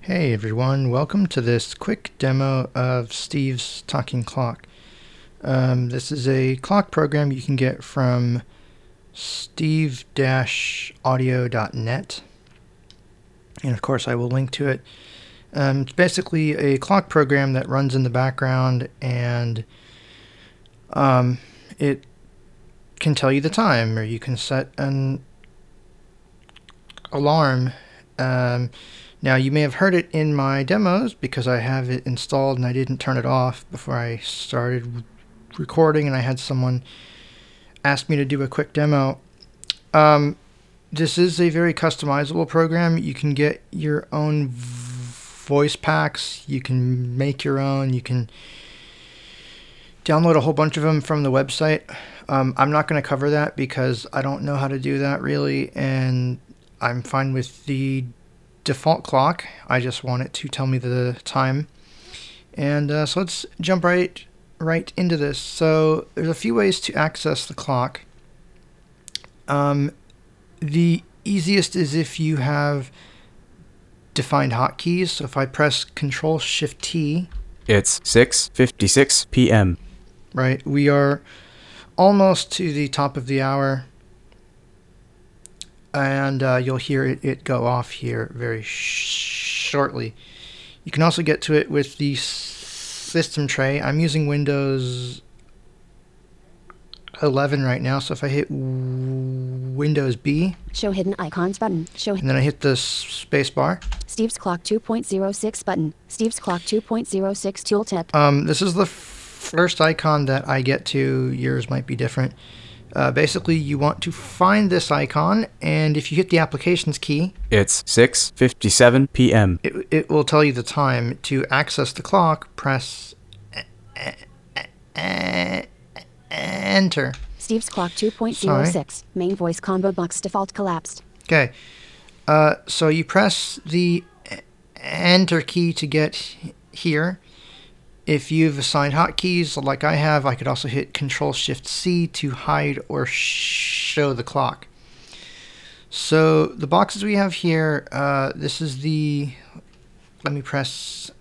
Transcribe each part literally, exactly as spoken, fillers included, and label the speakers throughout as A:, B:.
A: Hey everyone, welcome to this quick demo of Steve's Talking Clock. Um, this is a clock program you can get from steve dash audio dot net, and of course I will link to it. Um, it's basically a clock program that runs in the background, and um, it can tell you the time, or you can set an alarm. Um, Now you may have heard it in my demos because I have it installed and I didn't turn it off before I started recording, and I had someone ask me to do a quick demo. Um, this is a very customizable program. You can get your own voice packs, you can make your own, you can download a whole bunch of them from the website. Um, I'm not going to cover that because I don't know how to do that really, and I'm fine with the default clock. I just want it to tell me the time. And uh, so let's jump right right into this. So there's a few ways to access the clock. Um, the easiest is if you have defined hotkeys. So if I press Control Shift T,
B: it's six fifty-six p m
A: Right, we are almost to the top of the hour. And uh, you'll hear it, it go off here very sh shortly. You can also get to it with the system tray. I'm using Windows eleven right now, so if I hit Windows B,
C: show hidden icons button, show
A: and then I hit the space bar,
C: Steve's Clock two point oh six button, Steve's Clock two point oh six tooltip.
A: Um, this is the first icon that I get to. Yours might be different. Uh, basically, you want to find this icon, and if you hit the applications key,
B: it's six fifty-seven p m
A: It, it will tell you the time. To access the clock, press enter.
C: Steve's Clock two point oh six, main voice combo box default collapsed.
A: Okay, uh, so you press the enter key to get here. If you've assigned hotkeys like I have, I could also hit Control Shift C to hide or show the clock. So the boxes we have here, uh, this is the, let me press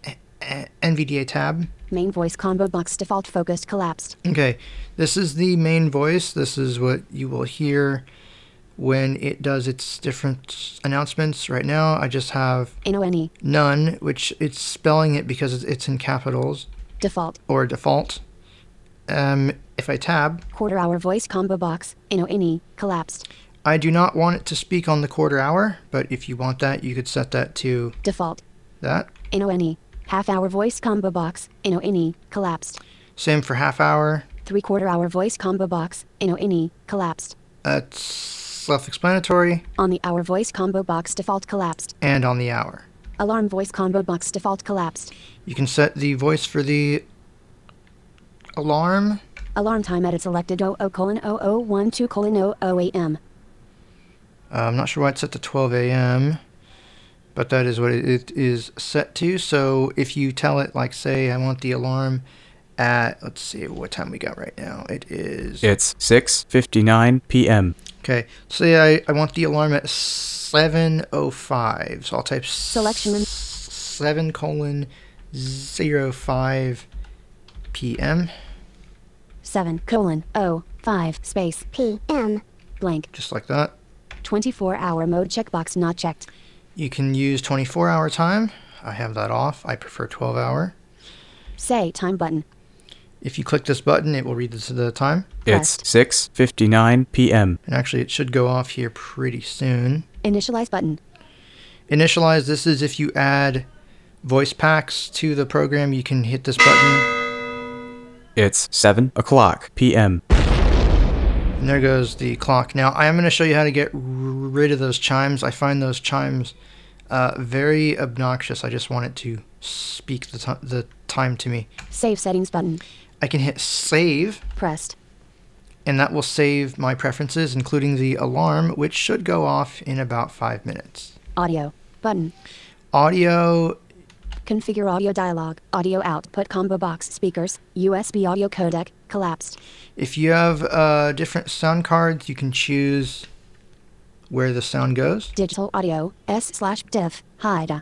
A: N V D A tab.
C: Main voice combo box default focused collapsed.
A: Okay, this is the main voice. This is what you will hear when it does its different announcements. Right now I just have
C: N O N E.
A: None, which it's spelling it because it's in capitals.
C: Default.
A: Or default. Um, if I tab,
C: quarter hour voice combo box, N O N E, collapsed.
A: I do not want it to speak on the quarter hour, but if you want that, you could set that to
C: default.
A: That.
C: N O N E. Half hour voice combo box, N O N E, collapsed.
A: Same for half hour.
C: Three quarter hour voice combo box, N O N E, collapsed.
A: That's self-explanatory.
C: On the hour voice combo box default collapsed.
A: And on the hour.
C: Alarm voice combo box default collapsed.
A: You can set the voice for the alarm.
C: Alarm time edit selected zero zero colon zero zero one two colon zero zero a m
A: Uh, I'm not sure why it's set to twelve a m, but that is what it is set to. So if you tell it, like, say, I want the alarm at, let's see what time we got right now. It is...
B: It's six fifty-nine p m
A: Okay, say I, I want the alarm at seven oh five. So I'll type
C: selection
A: seven colon zero five p m
C: seven colon oh five space p m blank.
A: Just like that.
C: twenty-four hour mode checkbox not checked.
A: You can use twenty-four hour time. I have that off. I prefer twelve hour.
C: Say time button.
A: If you click this button, it will read this the time.
B: It's six fifty-nine p m
A: And actually, it should go off here pretty soon.
C: Initialize button.
A: Initialize, this is if you add voice packs to the program, you can hit this button.
B: It's seven o'clock p m
A: And there goes the clock. Now, I am going to show you how to get rid of those chimes. I find those chimes uh, very obnoxious. I just want it to speak the, t the time to me.
C: Save settings button.
A: I can hit save.
C: Pressed.
A: And that will save my preferences, including the alarm, which should go off in about five minutes.
C: Audio button.
A: Audio.
C: Configure audio dialog. Audio output combo box speakers. U S B audio codec. Collapsed.
A: If you have uh, different sound cards, you can choose where the sound goes.
C: Digital audio. S slash diff. Hide.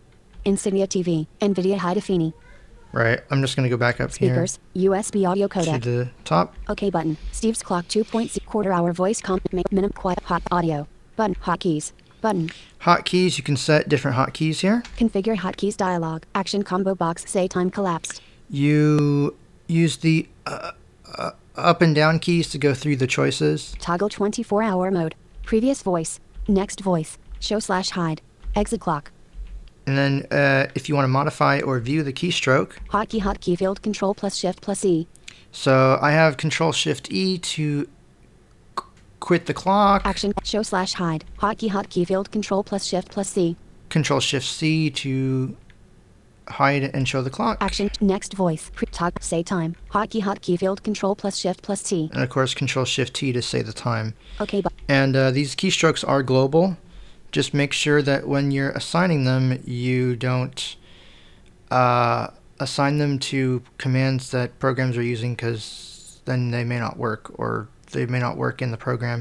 C: Insignia T V, NVIDIA High Defini.
A: Right. I'm just going to go back up
C: Speakers, U S B audio
A: here to
C: codec.
A: the top.
C: OK button. Steve's clock two point zero quarter hour voice comp ma- minimum quiet hot audio. Button hotkeys. Button.
A: Hotkeys, you can set different hotkeys here.
C: Configure hotkeys dialog. Action combo box say time collapsed.
A: You use the uh, uh, up and down keys to go through the choices.
C: Toggle twenty-four hour mode. Previous voice. Next voice. Show slash hide. Exit clock.
A: And then uh, if you want to modify or view the keystroke.
C: Hotkey hotkey field control plus shift plus E.
A: So I have control shift E to qu- quit the clock.
C: Action show slash hide. Hotkey hotkey field control plus shift plus C.
A: Control shift C to hide and show the clock.
C: Action next voice. Pre- talk say time. Hotkey hotkey field control plus shift plus T.
A: And of course control shift T to say the time.
C: OK bu-
A: And uh, these keystrokes are global. Just make sure that when you're assigning them, you don't uh, assign them to commands that programs are using, because then they may not work, or they may not work in the program.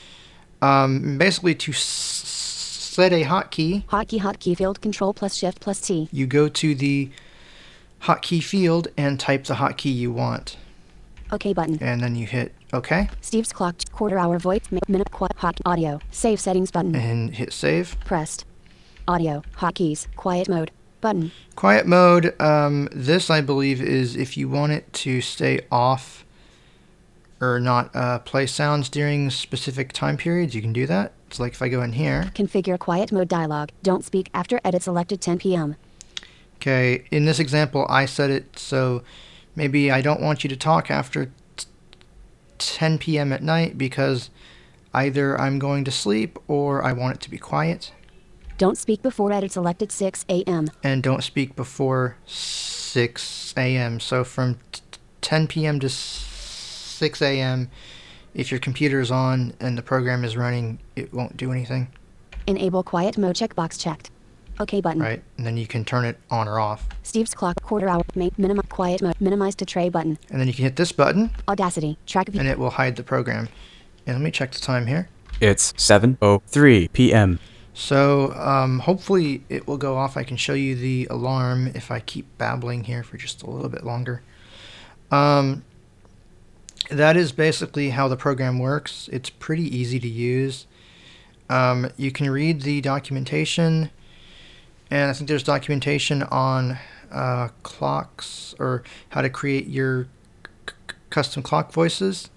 A: Um, basically, to s- set a hotkey,
C: Hotkey hotkey field control plus shift plus T.
A: you go to the hotkey field and type the hotkey you want,
C: OK button.
A: and then you hit OK
C: Steve's clock quarter hour voice mi- minute quiet hot audio. Save settings button.
A: and hit save.
C: Pressed. Audio hotkeys. Quiet mode button.
A: Quiet mode, um, this I believe is if you want it to stay off or not uh, play sounds during specific time periods, you can do that. It's like if I go in here.
C: Configure quiet mode dialog. Don't speak after edit selected ten p m
A: Okay, in this example I set it so maybe I don't want you to talk after t- ten p m at night because either I'm going to sleep or I want it to be quiet.
C: Don't speak before edit selected six a m
A: And don't speak before six a m So from t- ten p m to six a m, if your computer is on and the program is running, it won't do anything.
C: Enable quiet mode checkbox checked. OK button.
A: Right? And then you can turn it on or off.
C: Steve's clock quarter hour ma- minimum quiet mode minimize to tray button.
A: And then you can hit this button
C: Audacity track view.
A: and it will hide the program. And let me check the time here.
B: It's seven oh three p m
A: So um, hopefully it will go off. I can show you the alarm if I keep babbling here for just a little bit longer. Um, that is basically how the program works. It's pretty easy to use. Um, you can read the documentation, and I think there's documentation on uh, clocks or how to create your c- custom clock voices.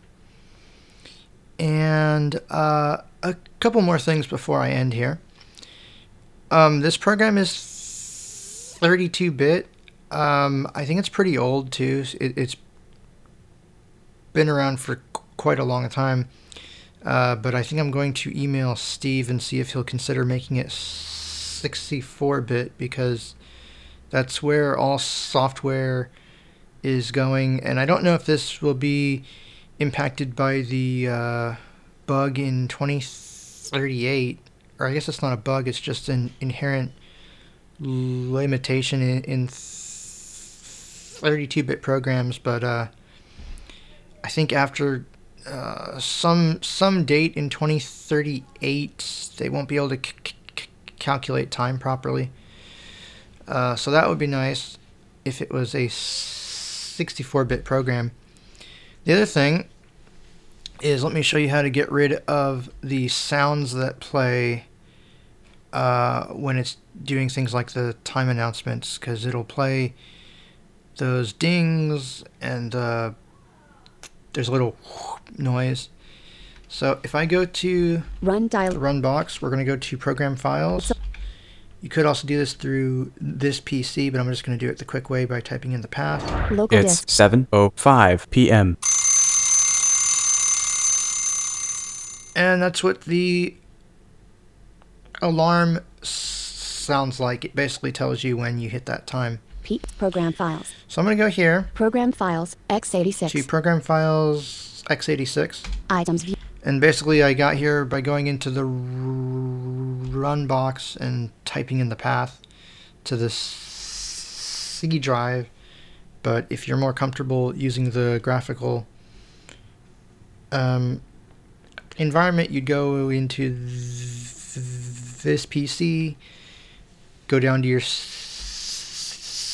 A: And uh, a couple more things before I end here. Um, this program is thirty-two bit. Um, I think it's pretty old too. It, it's been around for qu- quite a long time. Uh, but I think I'm going to email Steve and see if he'll consider making it sixty-four bit, because that's where all software is going. And I don't know if this will be impacted by the uh, bug in twenty thirty-eight. Or I guess it's not a bug, it's just an inherent limitation in, in thirty-two bit programs. But uh, I think after uh, some some date in twenty thirty-eight, they won't be able to c c calculate time properly. Uh, so that would be nice if it was a sixty-four bit program. The other thing is, let me show you how to get rid of the sounds that play uh, when it's doing things like the time announcements, because it'll play those dings and uh, there's a little noise. So if I go to
C: Run dial.
A: the run box, we're going to go to program files. You could also do this through this P C, but I'm just going to do it the quick way by typing in the path.
C: Local
B: It's
C: disk.
B: seven oh five p m
A: And that's what the alarm s- sounds like. It basically tells you when you hit that time.
C: P program files.
A: So I'm going to go here
C: Program files x eighty-six.
A: to program files x eighty-six.
C: Items view.
A: And basically I got here by going into the r- run box and typing in the path to the C drive. But if you're more comfortable using the graphical um, environment, you'd go into th this P C, go down to your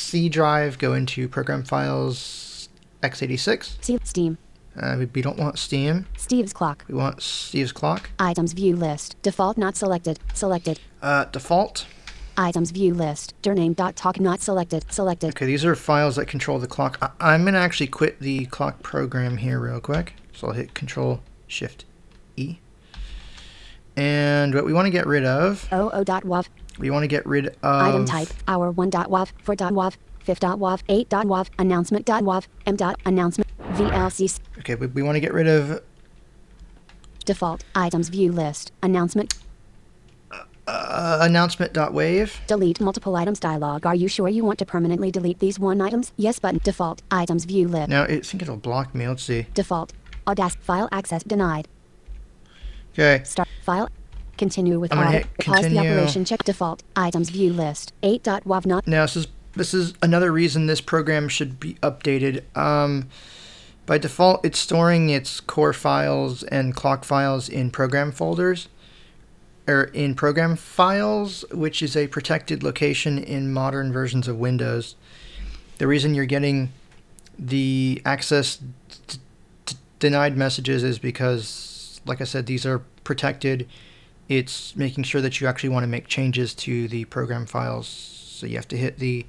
A: C drive, go into Program Files x eighty-six.
C: See Steam.
A: Uh, we, we don't want Steam.
C: Steve's clock.
A: We want Steve's clock.
C: Items view list. Default not selected. Selected.
A: Uh, default.
C: Items view list. Dirname.talk not selected. Selected.
A: Okay, these are files that control the clock. I I'm going to actually quit the clock program here real quick. So I'll hit Control Shift E. And what we want to get rid of,
C: oo.wav.
A: we want to get rid of...
C: Item type. Hour one.wav. four.wav. fifth.wav. eight.wav. Announcement.wav. M.announcement. V L C.
A: Okay, we, we want to get rid of
C: Default. Items view list. Announcement.
A: uh, announcement.wave.
C: Delete multiple items dialog. Are you sure you want to permanently delete these one items? Yes button. Default. Items view list.
A: Now, I think it'll block me. Let's see.
C: Default. Audacity. File access denied.
A: Okay.
C: Start. File. Continue with
A: I'm gonna
C: audit.
A: hit
C: Pause the
A: continue.
C: operation. Check default. Items view list. eight.wav not.
A: Now, this is, this is another reason this program should be updated. Um, by default, it's storing its core files and clock files in program folders, or in program files, which is a protected location in modern versions of Windows. The reason you're getting the access d- d- denied messages is because, like I said, these are protected. It's making sure that you actually want to make changes to the program files. So you have to hit the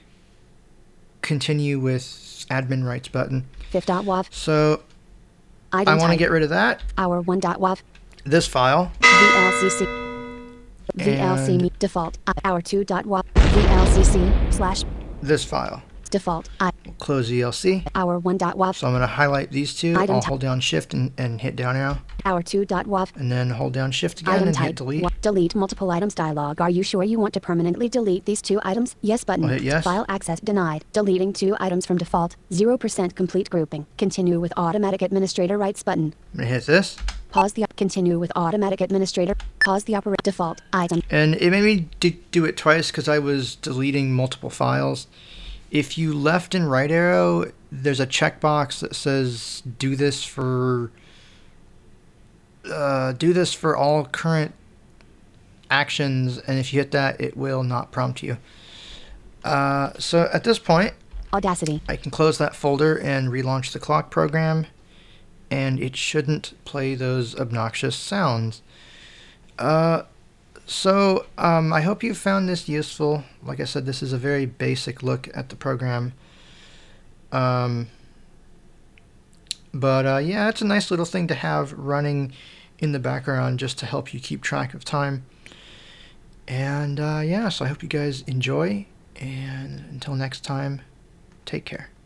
A: continue with admin rights button.
C: fifth.wav.
A: So
C: Item
A: I want to
C: type.
A: get rid of that.
C: Hour one.wav.
A: This file.
C: V L C C. V L C
A: And-
C: me. Default. uh, Hour two.wav. V L C C slash
A: This file.
C: default. I.
A: We'll close E L C.
C: Hour one.wav.
A: So I'm going to highlight these two.
C: Item
A: I'll
C: type.
A: hold down Shift and, and hit down arrow.
C: Hour two.wav.
A: And then hold down Shift again
C: Item
A: and
C: type.
A: hit delete.
C: Wa- delete multiple items dialog. Are you sure you want to permanently delete these two items? Yes button.
A: I'll hit yes.
C: File access denied. Deleting two items from default. zero percent complete grouping. Continue with automatic administrator rights button.
A: I'm going to hit this.
C: Pause the continue with automatic administrator. Pause the operate default item.
A: And it made me do, do it twice because I was deleting multiple files. If you left and right arrow, there's a checkbox that says do this for uh, do this for all current actions, and if you hit that, it will not prompt you. Uh, so at this point,
C: Audacity.
A: I can close that folder and relaunch the clock program, and it shouldn't play those obnoxious sounds. Uh, so um, I hope you found this useful. Like I said, this is a very basic look at the program. Um, but uh, yeah, it's a nice little thing to have running in the background just to help you keep track of time. And uh, yeah, so I hope you guys enjoy, and until next time, take care.